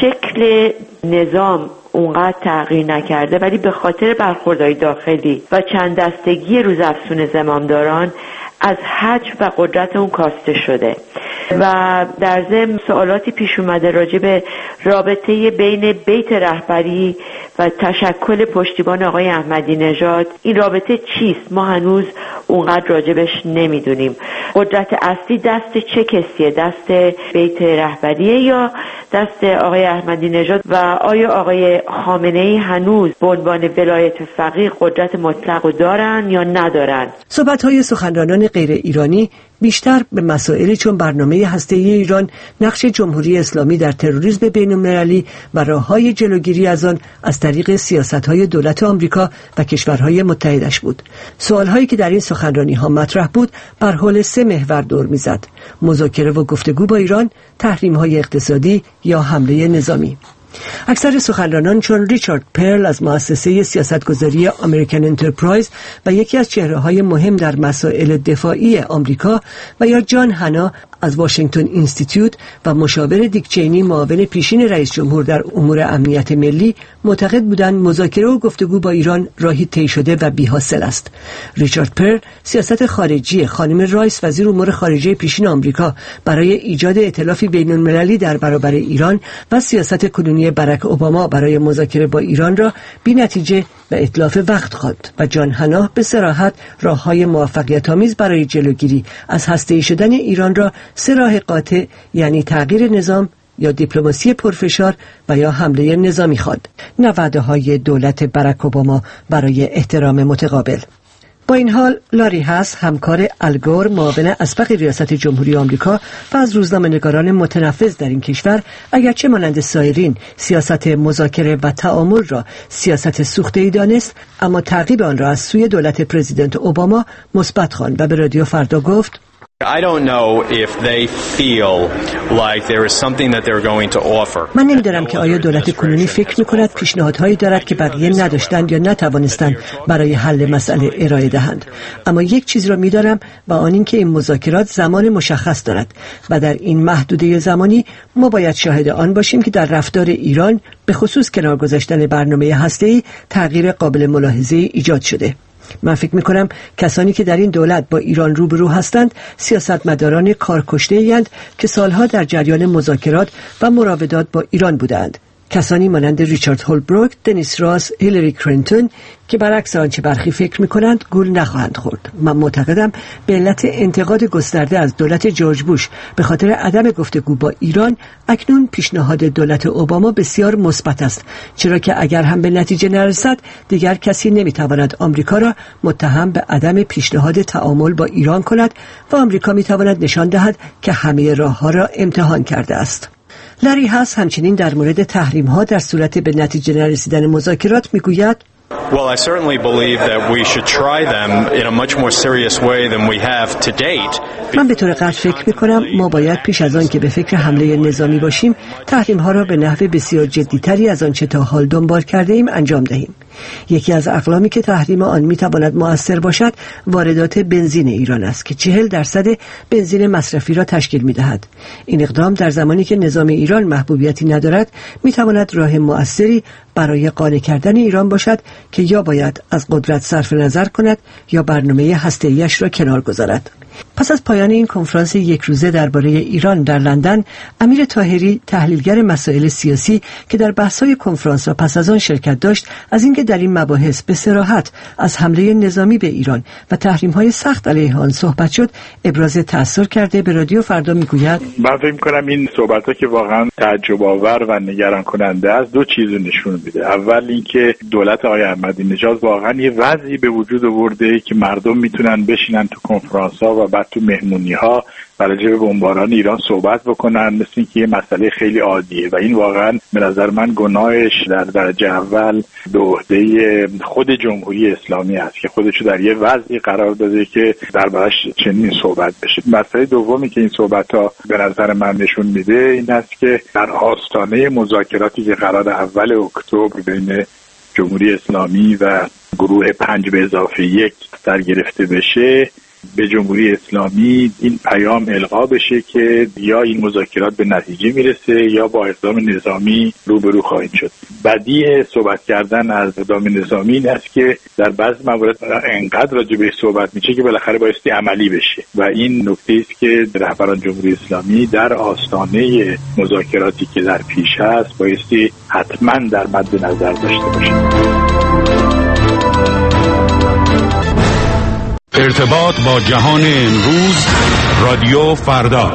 شکل نظام اونقدر تغییر نکرده، ولی به خاطر برخوردهای داخلی و چند دستگی روزافزون زمامداران از حجم و قدرت اون کاسته شده و در ضمن سوالاتی پیش اومده راجع به رابطه بین بیت رهبری و تشکل پشتیبان آقای احمدی نژاد. این رابطه چیست؟ ما هنوز اونقدر راجبش نمیدونیم. قدرت اصلی دست چه کسیه؟ دست بیت رهبریه یا دست آقای احمدی نژاد؟ و آیا آقای خامنه‌ای هنوز به عنوان ولایت فقیه قدرت مطلق دارن یا ندارن؟ صحبت‌های سخنرانان غیر ایرانی بیشتر به مسائلی چون برنامه هسته‌ای ایران، نقش جمهوری اسلامی در تروریسم بین‌المللی و راه‌های جلوگیری از آن از طریق سیاست‌های دولت آمریکا و کشورهای متحدش بود. سوال‌هایی که در این سخنرانی‌ها مطرح بود بر حول 3 محور دور می‌زد: مذاکره و گفتگو با ایران، تحریم‌های اقتصادی یا حمله نظامی. اکثر سخنرانان چون ریچارد پرل از مؤسسه سیاستگذاری امریکن انترپرایز و یکی از چهره‌های مهم در مسائل دفاعی آمریکا و یا جان هانا از واشنگتن اینستیتوت و مشاور دیک چینی معاون پیشین رئیس جمهور در امور امنیت ملی معتقد بودند مذاکره و گفتگو با ایران راهی طی شده و بی‌حاصل است. ریچارد پرل سیاست خارجی خانم رایس وزیر امور خارجه پیشین آمریکا برای ایجاد ائتلافی بین‌المللی در برابر ایران و سیاست کنونی باراک اوباما برای مذاکره با ایران را بی‌نتیجه و اتلاف وقت خواند و جان هانا به صراحت راه‌های موفقیت‌آمیز برای جلوگیری از هسته‌ای شدن ایران را 3 راه قاطع، یعنی تغییر نظام یا دیپلماسی پرفشار و یا حمله نظامی خواند، نه وعده‌های دولت باراک اوباما برای احترام متقابل. با این حال لاری هاس، همکار الگور معاون اسبق ریاست جمهوری آمریکا و از روزنامه‌نگاران متنفذ در این کشور، اگرچه مانند سایرین سیاست مذاکره و تعامل را سیاست سوخته‌ای دانست، اما تعقیب آن را از سوی دولت پرزیدنت اوباما مثبت خواند و به رادیو فردا گفت: من نمی‌دانم که آیا دولت کنونی فکر می‌کند پیشنهادهایی دارد که بقیه نداشتند یا نتوانستند برای حل مسئله ارائه دهند، اما یک چیز را می‌دانم و آن این که این مذاکرات زمان مشخص دارد و در این محدوده زمانی ما باید شاهد آن باشیم که در رفتار ایران به خصوص کنار گذاشتن برنامه هسته‌ای تغییر قابل ملاحظه‌ای ایجاد شده. من فکر می‌کنم کسانی که در این دولت با ایران روبرو هستند سیاستمداران کارکشته‌اند که سالها در جریان مذاکرات و مراودات با ایران بودند. کسانی مانند ریچارد هولبروک، دنیس راس، هیلاری کلینتون که برعکس آنچه برخی فکر می‌کنند گول نخواهند خورد. من معتقدم به علت انتقاد گسترده از دولت جورج بوش به خاطر عدم گفتگو با ایران، اکنون پیشنهاد دولت اوباما بسیار مثبت است، چرا که اگر هم به نتیجه نرسد دیگر کسی نمی‌تواند آمریکا را متهم به عدم پیشنهاد تعامل با ایران کند و آمریکا می‌تواند نشان دهد که همه راه‌ها را امتحان کرده است. لاری هاس همچنین در مورد تحریم‌ها در صورت به نتیجه نرسیدن مذاکرات می‌گوید: Well, I certainly believe that we should try them in a much more serious way than we have to date. من به طور قطع فکر می‌کنم ما باید پیش از آن که به فکر حمله نظامی باشیم تحریم‌ها را به نحو بسیار جدی‌تری از آنچه تا حال دنبال کرده ایم انجام دهیم. یکی از اقلامی که تحریم آن می‌تواند مؤثر باشد واردات بنزین ایران است که 40% بنزین مصرفی را تشکیل می‌دهد. این اقدام در زمانی که نظام ایران محبوبیتی ندارد می‌تواند راه مؤثری برای قانع کردن ایران باشد که یا باید از قدرت صرف نظر کند یا برنامه هسته‌ایش را کنار گذارد. پس از پایان این کنفرانس یک روزه درباره ایران در لندن، امیر طاهری تحلیلگر مسائل سیاسی که در بحث‌های کنفرانس و پس از آن شرکت داشت، از اینکه در این مباحث به صراحت از حمله نظامی به ایران و تحریم‌های سخت علیه آن صحبت شد، ابراز تأثیر کرده به رادیو فردا میگوید: من فکر می‌کنم این صحبت‌ها که واقعا تعجب آور و نگران کننده است، دو چیز نشون میده. اول اینکه دولت آقای احمدی نژاد واقعا یه وضعی به وجود آورده که مردم میتونن بشینن تو کنفرانس‌ها و و بعد تو مهمونی ها راجع به بمباران ایران صحبت بکنن، مثل اینکه یه مسئله خیلی عادیه و این واقعا به نظر من گناهش در درجه اول به عهده خود جمهوری اسلامی است که خودشو در یه وضعی قرار داده که دربارش چنین صحبت بشه. مسئله دومی که این صحبت‌ها به نظر من نشون میده این است که در آستانه مذاکراتی که قرار اول اکتبر بین جمهوری اسلامی و گروه 5+1 در گرفته بشه، به جمهوری اسلامی این پیام القا بشه که یا این مذاکرات به نتیجه میرسه یا با اقدام نظامی روبرو خواهیم شد. بدیه صحبت کردن از اقدام نظامی این است که در بعض موارد انقدر راجع به صحبت میشه که بالاخره بایستی عملی بشه و این نکته است که رهبران جمهوری اسلامی در آستانه مذاکراتی که در پیش است بایستی حتما در مد نظر داشته باشند. ارتباط با جهان امروز، رادیو فردا.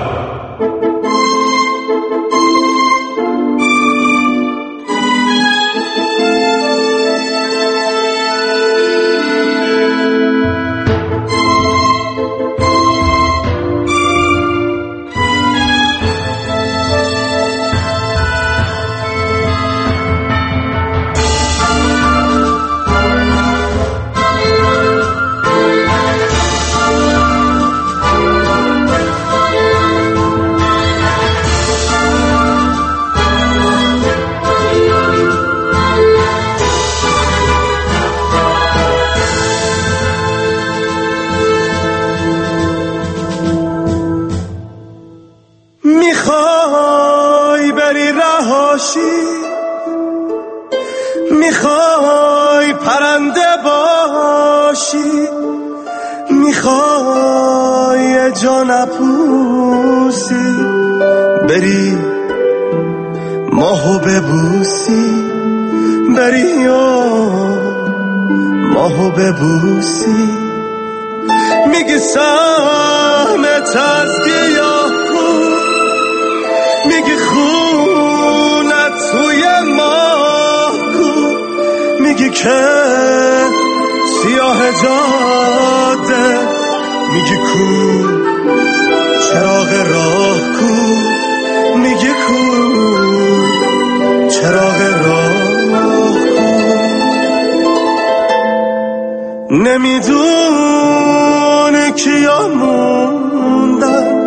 میخوای پرنده باشی، میخوای جا نپوسی، بری ماهو ببوسی، بری ماهو ببوسی، میگی سهمت از گیاه بود، میگی خونت توی ماه بود، میگی که سیاه جاده، میگی کو چراغ راه کو، میگی کو چراغ راه کو، نمیدونه کیا موندن،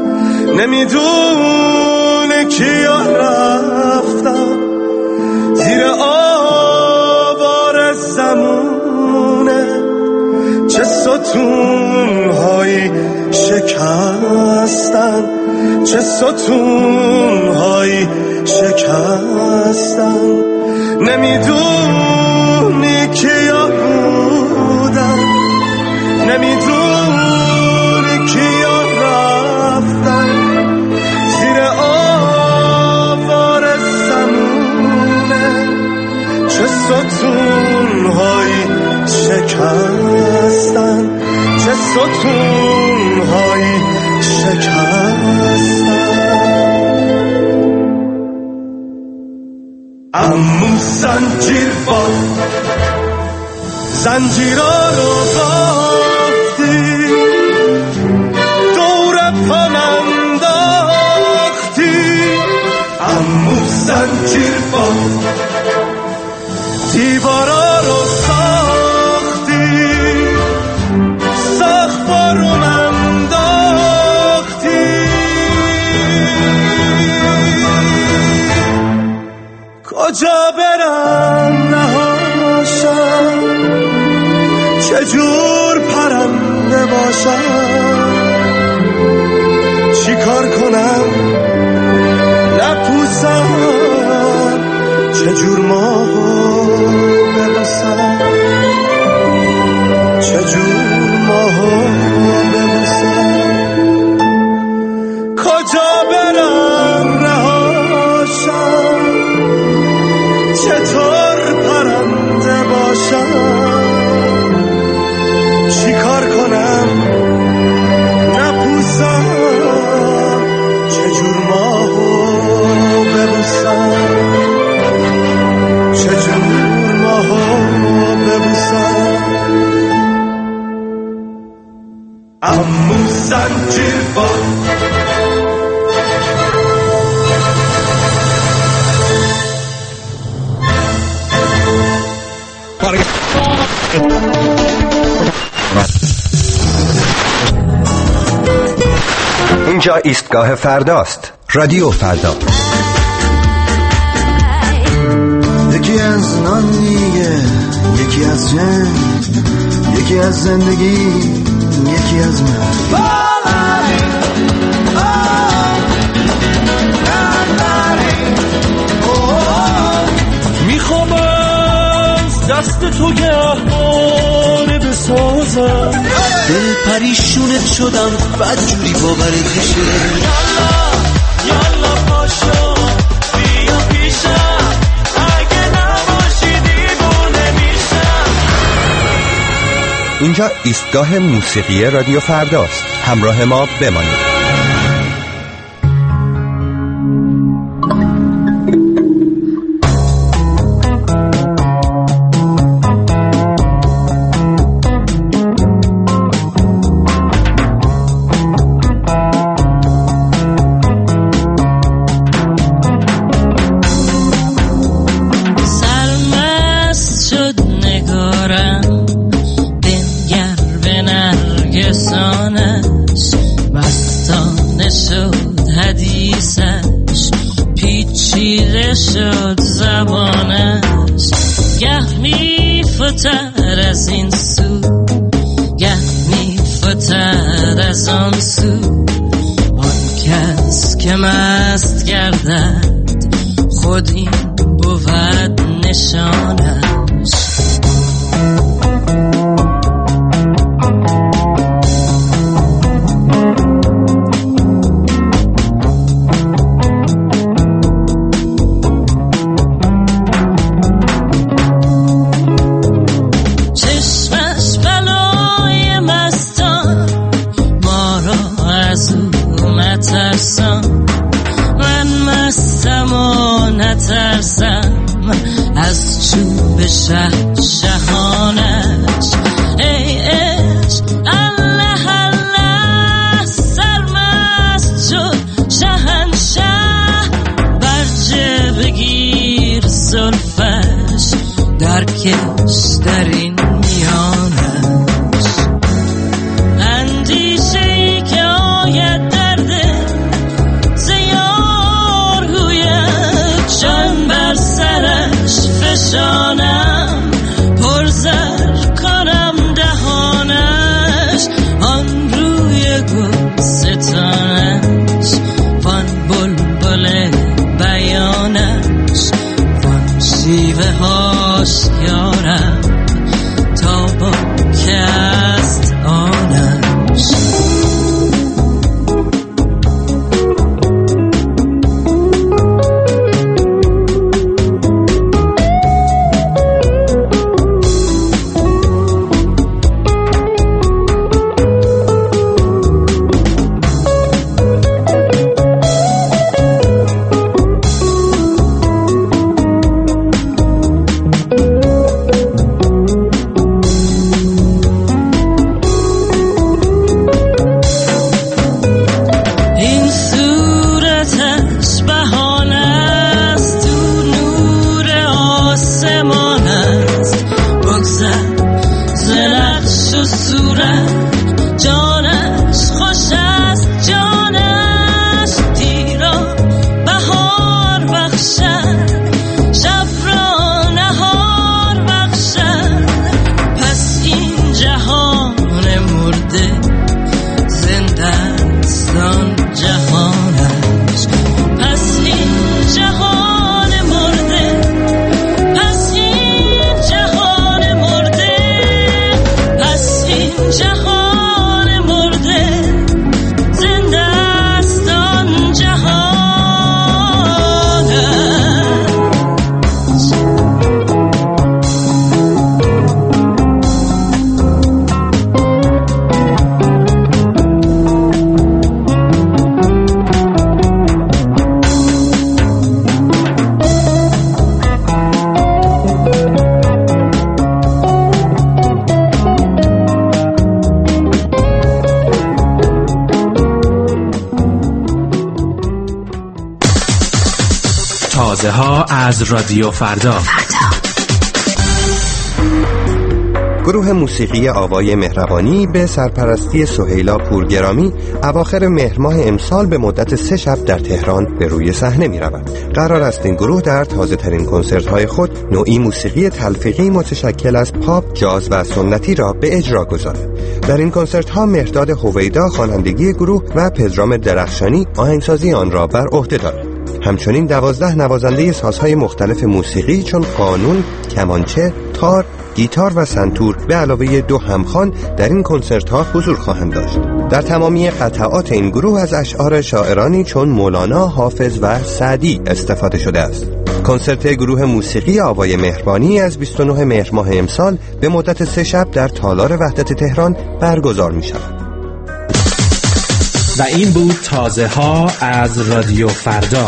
نمیدونه کیا رفتن، زیر آوار زمونه چه ستونهایی شکستن، چه ستونهایی شکستن، نمیدونی کیا بودن، نمیدونی کیا رفتن، زیر آوار زمونه چه ستونهایی شکستن، چه ستونهایی شکستن. امو زنجیر با زنجیرا رو باختی، دور پام انداختی، امو زنجیر با دیوارا رو ساختی، ساخت بارون انداختی، کجا برم نهاشم، چجور پرنده باشم، چی کار کنم نپوسم، چجور ماهو ببوسم، چجور ماهو ببوسم، کجا برم رهاشم، چطور پرنده باشم، چی کار کنم نپوسم، چجور ماهو ببوسم، چجور ماهو ببوسم. عمو زنجیربان اینجا ایستگاه فرداست. رادیو فردا. یکی از نان میگه، یکی از جنگ، یکی از زندگی، یکی از من. میخوام از دست تو گهواره بسازم، دل پریشونت شدم بدجوری باورت بشه. یالا پاشو بیا پیشم، اگه نباشی دیوونه میشم. اینجا ایستگاه موسیقی رادیو فرداست. همراه ما بمانید. تازه ها از رادیو فردا. گروه موسیقی آوای مهربانی به سرپرستی سهیلا پورگرامی اواخر مهر ماه امسال به مدت 3 شب در تهران به روی صحنه می رود. قرار است این گروه در تازه ترین کنسرت های خود نوعی موسیقی تلفیقی متشکل از پاپ، جاز و سنتی را به اجرا گذارد. در این کنسرت ها مهرداد هویدا خوانندگی گروه و پدرام درخشانی آهنگسازی آن را بر عهده دارد. همچنین 12 نوازنده سازهای مختلف موسیقی چون قانون، کمانچه، تار، گیتار و سنتور به علاوه 2 همخوان در این کنسرت ها حضور خواهند داشت. در تمامی قطعات این گروه از اشعار شاعرانی چون مولانا، حافظ و سعدی استفاده شده است. کنسرت گروه موسیقی آوای مهربانی از 29 مهر ماه امسال به مدت 3 شب در تالار وحدت تهران برگزار می شود. و این بود تازه ها از رادیو فردا.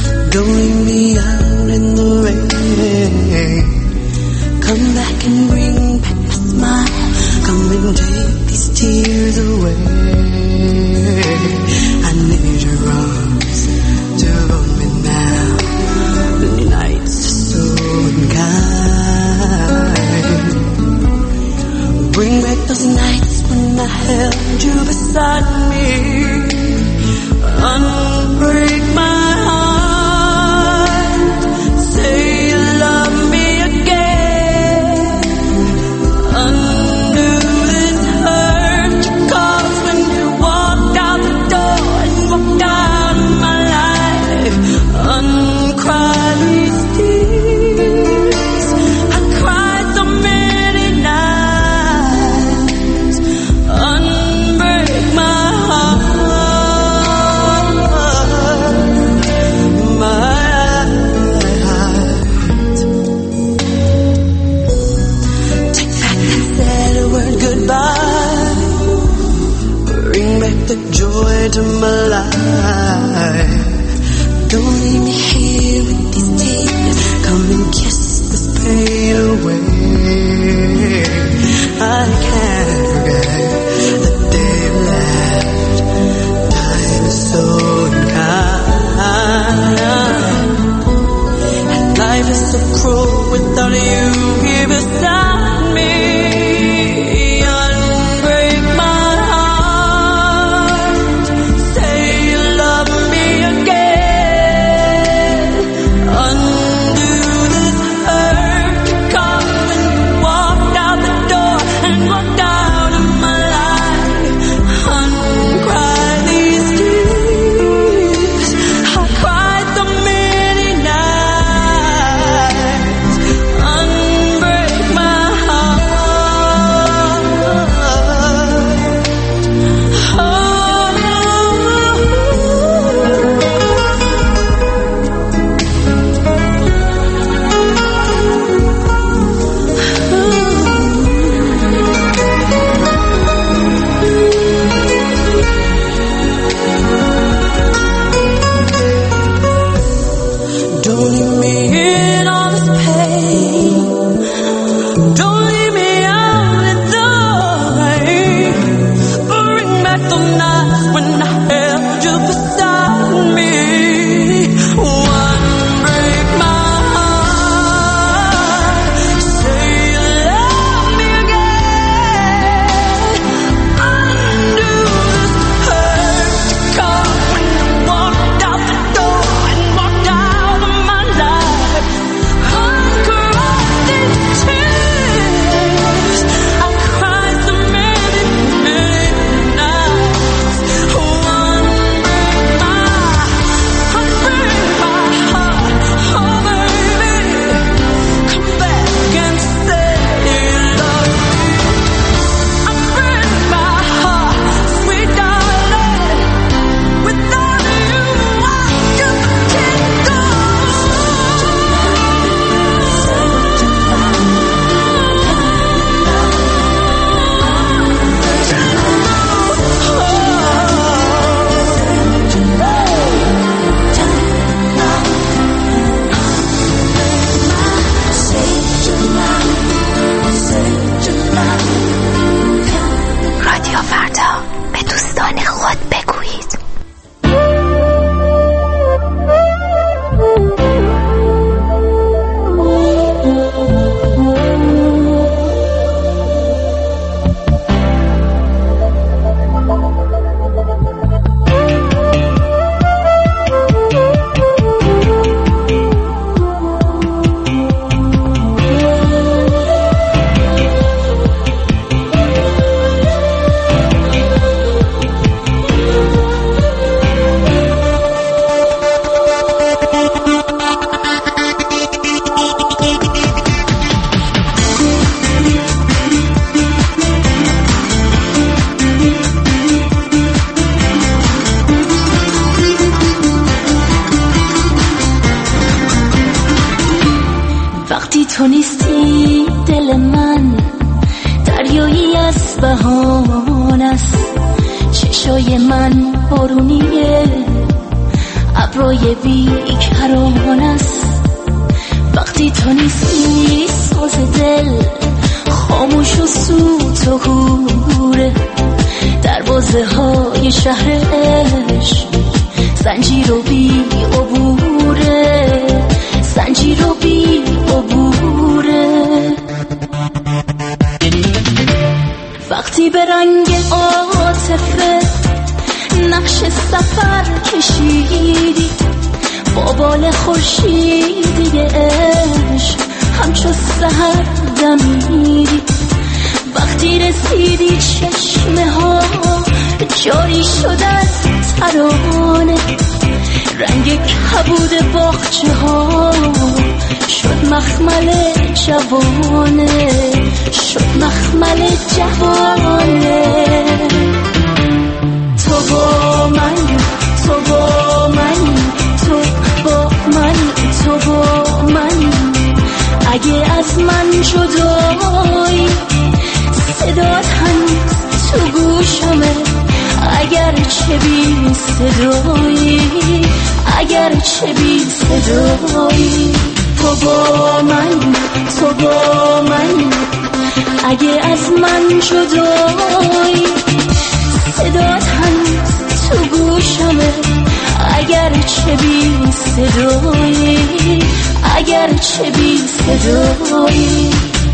Come back and bring ابروی بیکران است وقتی تو نیستی، ساز دل خاموش و سوت و کوره. دروازه های شهر عشق زنجیر و بی عبوره، زنجیر و بی عبوره. وقتی به رنگ عاطفه نقش سفر کشیدی، با بال خورشیدی عشق همچو سحر دمیدی. وقتی رسیدی چشمه ها جاری شد از ترانه، رنگ کبود باغچه ها شد مخمل جوانه، شد مخمل جوانه. تو با من، تو با من، تو با من، تو با من. اگه از من جدایی صدات هنوز تو گوشمه، اگر چه بی صدایی، اگر چه بی صدایی. تو با من، تو با من. اگه از من جدایی صدات هنوز تو گوشمه، اگر چه بی صدایی، اگر چه بی صدایی.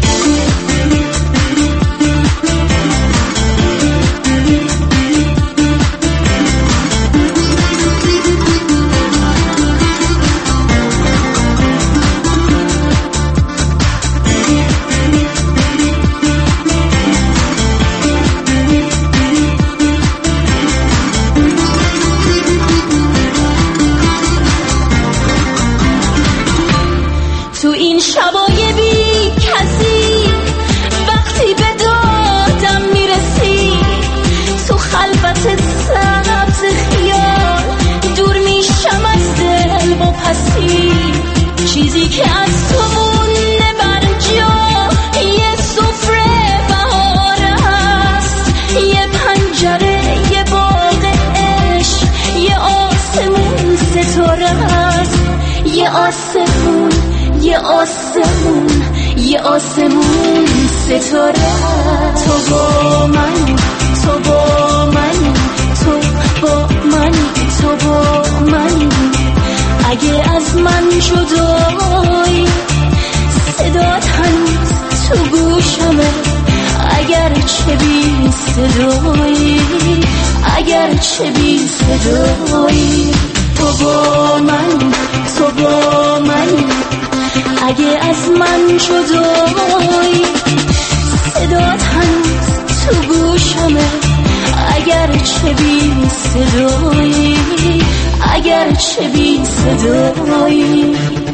تو این شبای بی کسی وقتی به دادم میرسی، تو خلوت سبز خیال دور میشم از دل و پسی. چیزی که از تو مونده بر جا یه سفره بهار است، یه پنجره، یه باغ عشق، یه آسمون ستاره است، یه آسمون، یه آسمون، یه آسمون ستاره. تو با من، تو با من، تو با من، تو با من. اگه از من جدایی صدات هنوز تو گوشمه، اگر چه بی صدایی، اگر چه بی صدایی. تو با من، تو با من. اگه از من جدایی صدات هنوز تو گوشمه، اگر چه بی صدایی، اگر چه بی صدایی.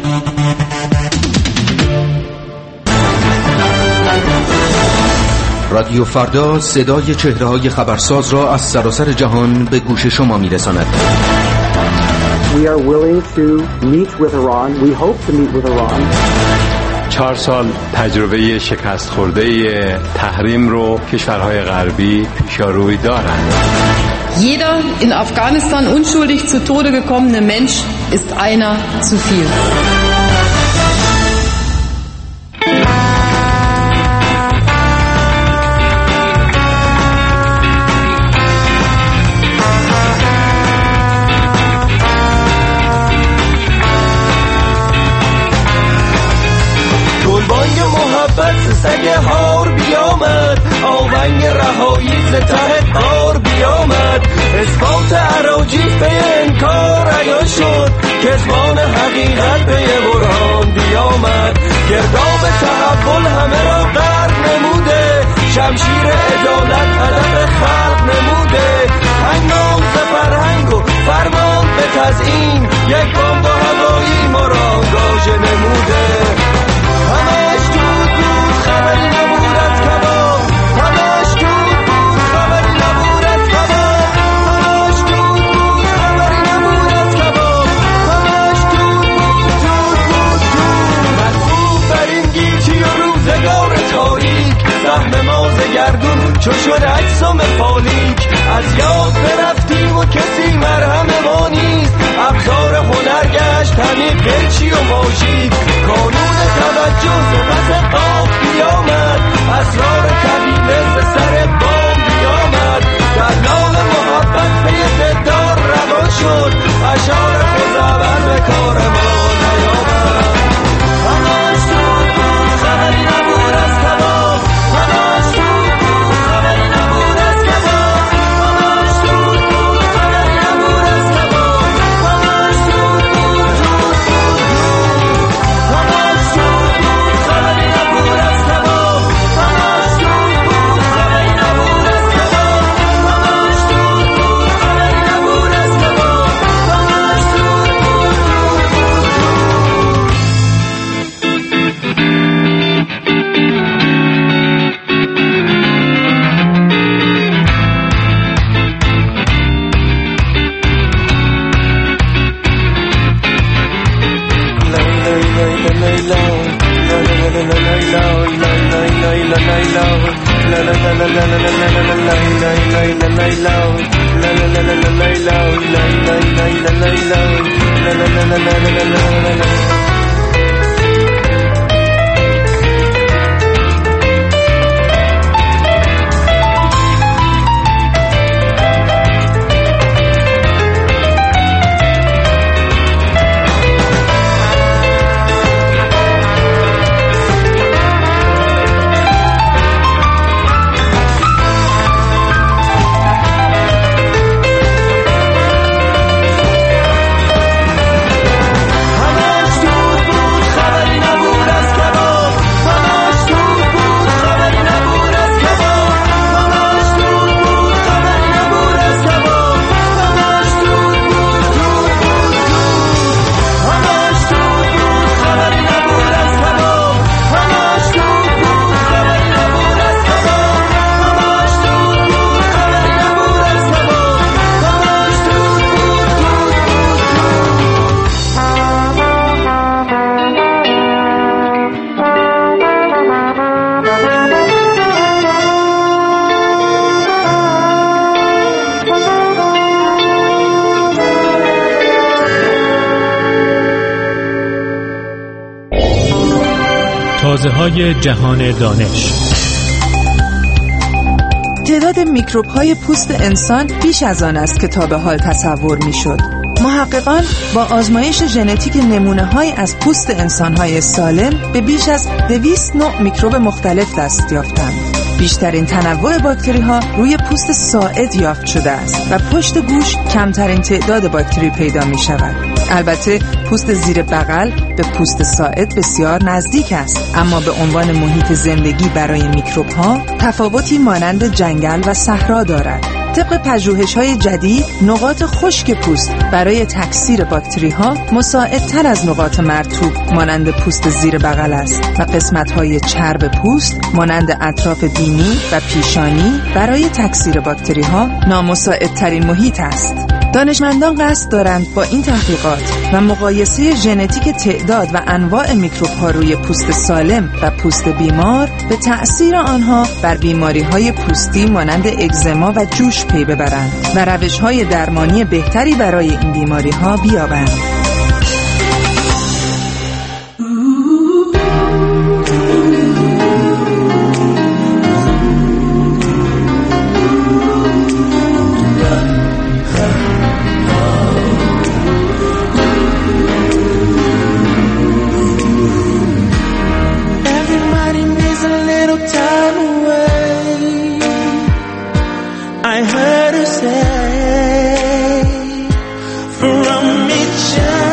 رادیو فردا صدای چهره‌های خبرساز را از سراسر جهان به گوش شما می‌رساند. We are willing to meet with Iran. We hope to meet with Iran. 4 سال تجربه شکست خورده تحریم رو کشورهای غربی پیشاروی دارند. Jeder in Afghanistan unschuldig zu Tode gekommene Mensch ist einer zu viel. سگه هار بیامد، آونگ رهایی ز ته بار بیامد. اثبات اراجیف به انکار عیان شد، کذبان حقیقت به برهان بیامد. گرداب تحول همه را غرق نموده، شمشیر عدالت هدف خلق نموده. هنگام ز فرهنگ و فرمان به تزیین، یک بمب هوایی ما را آنگاژه نموده. همش دود بود خبری نبود از کباب، همش دود بود خبری نبود از کباب، همش دود بود خبری نبود از کباب، همش دود بود مطبوع بر این گیتی و روزگار تاریک. سهم ما ز گردون چو شد اجسام فالیک. از یاد برفتیم و کسی مرهم ما نیست، ابزار اشاره خداوند به کار ما نیامد. همش دود بود خبری نبود از کباب، همش دود بود خبری نبود از کباب، همش دود بود خبری نبود از کباب، همش دود بود همش دود بود خبری نبود از کباب، همش دود بود خبری نبود از کباب، همش دود بود خبری نبود از کباب، همش دود تازه‌های جهان دانش. تعداد میکروب‌های پوست انسان بیش از آن است که تا به حال تصور می‌شد. محققان با آزمایش ژنتیک نمونه‌های از پوست انسان‌های سالم به بیش از 200 نوع میکروب مختلف دست یافتند. بیشترین تنوع باکتری‌ها روی پوست ساعد یافت شده است و پشت گوش کمترین تعداد باکتری پیدا می‌شود. البته پوست زیر بغل به پوست ساعد بسیار نزدیک است، اما به عنوان محیط زندگی برای میکروب‌ها تفاوتی مانند جنگل و صحرا دارد. طبق پژوهش‌های جدید، نقاط خشک پوست برای تکثیر باکتری‌ها مساعدتر از نقاط مرطوب مانند پوست زیر بغل است و قسمت‌های چرب پوست مانند اطراف بینی و پیشانی برای تکثیر باکتری‌ها نامساعدترین محیط است. دانشمندان قصد دارند با این تحقیقات و مقایسه ژنتیک تعداد و انواع میکروب‌ها روی پوست سالم و پوست بیمار به تأثیر آنها بر بیماری‌های پوستی مانند اگزما و جوش پی ببرند و روش‌های درمانی بهتری برای این بیماری‌ها بیابند. I heard her say from each other.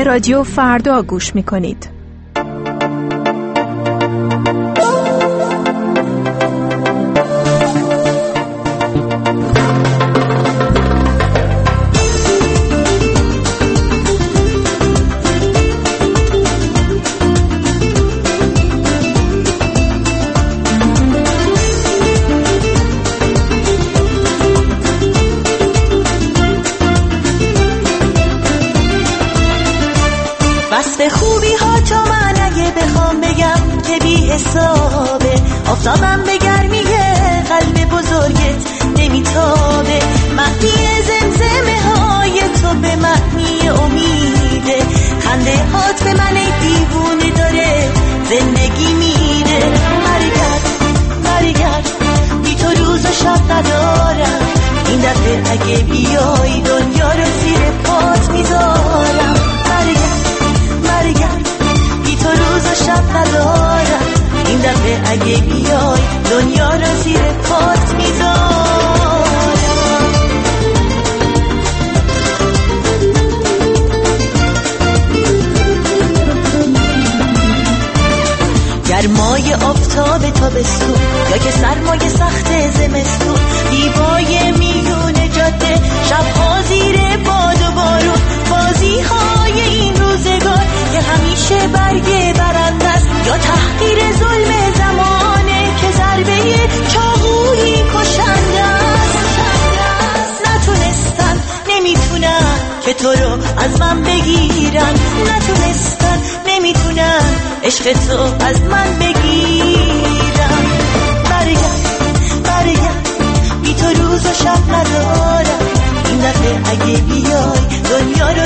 رادیو فردا گوش می‌کنید. خوبی ها تا من اگه بخوام بگم که بی حسابه، آفتابم به گرمی قلب بزرگت نمیتابه، معنی زمزمه های تو به معنی امیده، خنده هات به من ای دیوونه داره زندگی میده. برگرد بی تو روز و شب ندارم، این دفعه اگه بیای دنیا رو زیر پات میذارم. برگرد بی تو روز و شب ندارم، این دفعه اگه بیای دنیا رو زیر پات میذارم. گرمای آفتاب تابستون یا که سرمای سخت زمستون، دیوای میون جاده، شبها زیر باد و بارون، بازی های این روزگار که همیشه برگ برنده است یا تحقیر ظلم زمانه که ضربه چاقویی کشنده است. نتونستن نمیتونن که تو رو از من بگیرن، نتونستن نمیتونن عشق تو از من بگیرن. برگرد بی تو روز و شب ندارم، این دفعه اگه بیای دنیا رو